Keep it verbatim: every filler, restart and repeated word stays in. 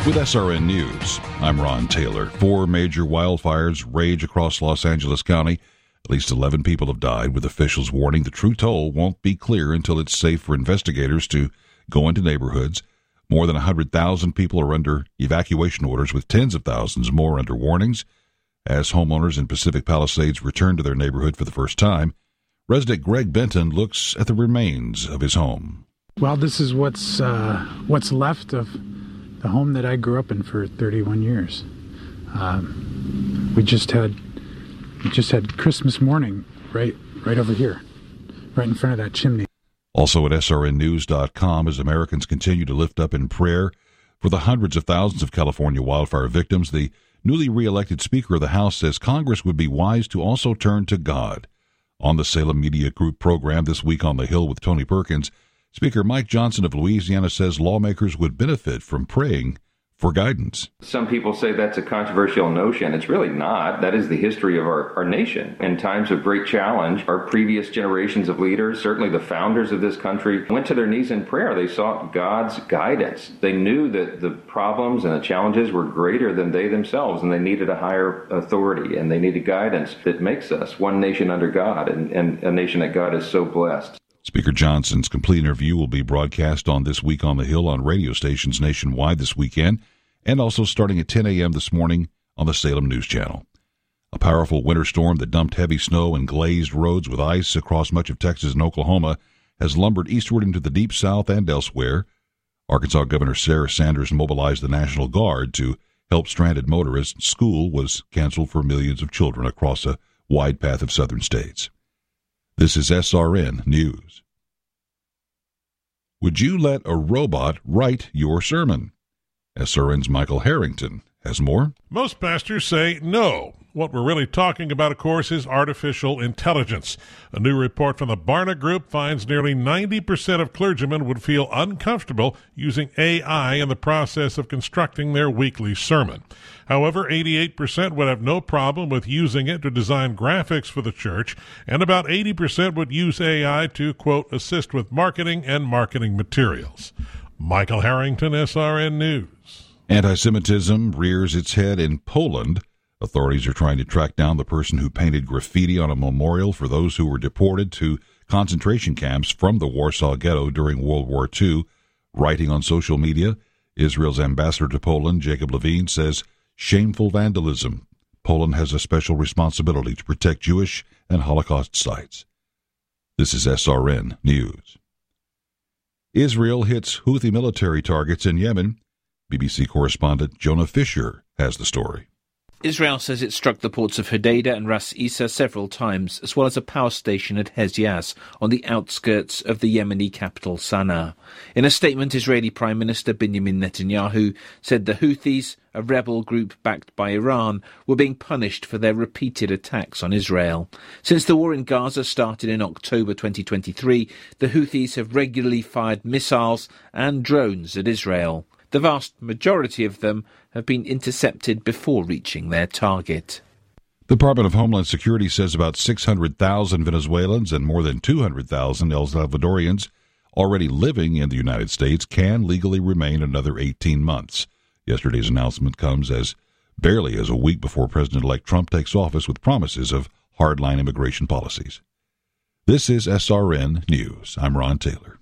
With S R N News, I'm Ron Taylor. Four major wildfires rage across Los Angeles County. At least eleven people have died, with officials warning the true toll won't be clear until it's safe for investigators to go into neighborhoods. More than one hundred thousand people are under evacuation orders, with tens of thousands more under warnings. As homeowners in Pacific Palisades return to their neighborhood for the first time, resident Greg Benton looks at the remains of his home. Well, this is what's uh, what's left of the home that I grew up in for thirty-one years. Um, we just had we just had Christmas morning right right over here, right in front of that chimney. Also at S R N news dot com, as Americans continue to lift up in prayer for the hundreds of thousands of California wildfire victims, the newly re-elected Speaker of the House says Congress would be wise to also turn to God. On the Salem Media Group program This Week on the Hill with Tony Perkins, Speaker Mike Johnson of Louisiana says lawmakers would benefit from praying for guidance. Some people say that's a controversial notion. It's really not. That is the history of our, our nation. In times of great challenge, our previous generations of leaders, certainly the founders of this country, went to their knees in prayer. They sought God's guidance. They knew that the problems and the challenges were greater than they themselves, and they needed a higher authority, and they needed guidance that makes us one nation under God, and, and a nation that God is so blessed. Speaker Johnson's complete interview will be broadcast on This Week on the Hill on radio stations nationwide this weekend, and also starting at ten a.m. this morning on the Salem News Channel. A powerful winter storm that dumped heavy snow and glazed roads with ice across much of Texas and Oklahoma has lumbered eastward into the Deep South and elsewhere. Arkansas Governor Sarah Sanders mobilized the National Guard to help stranded motorists. School was canceled for millions of children across a wide path of southern states. This is S R N News. Would you let a robot write your sermon? S R N's Michael Harrington has more. Most pastors say no. What we're really talking about, of course, is artificial intelligence. A new report from the Barna Group finds nearly ninety percent of clergymen would feel uncomfortable using A I in the process of constructing their weekly sermon. However, eighty-eight percent would have no problem with using it to design graphics for the church, and about eighty percent would use A I to, quote, assist with marketing and marketing materials. Michael Harrington, S R N News. Anti-Semitism rears its head in Poland. Authorities are trying to track down the person who painted graffiti on a memorial for those who were deported to concentration camps from the Warsaw Ghetto during World War Two. Writing on social media, Israel's ambassador to Poland, Jacob Levine, says, "Shameful vandalism. Poland has a special responsibility to protect Jewish and Holocaust sites." This is S R N News. Israel hits Houthi military targets in Yemen. B B C correspondent Jonah Fisher has the story. Israel says it struck the ports of Hodeidah and Ras Isa several times, as well as a power station at Hezyaz on the outskirts of the Yemeni capital Sana'a. In a statement, Israeli Prime Minister Benjamin Netanyahu said the Houthis, a rebel group backed by Iran, were being punished for their repeated attacks on Israel. Since the war in Gaza started in October twenty twenty-three, the Houthis have regularly fired missiles and drones at Israel. The vast majority of them have been intercepted before reaching their target. The Department of Homeland Security says about six hundred thousand Venezuelans and more than two hundred thousand El Salvadorians already living in the United States can legally remain another eighteen months. Yesterday's announcement comes as barely as a week before President-elect Trump takes office with promises of hardline immigration policies. This is S R N News. I'm Ron Taylor.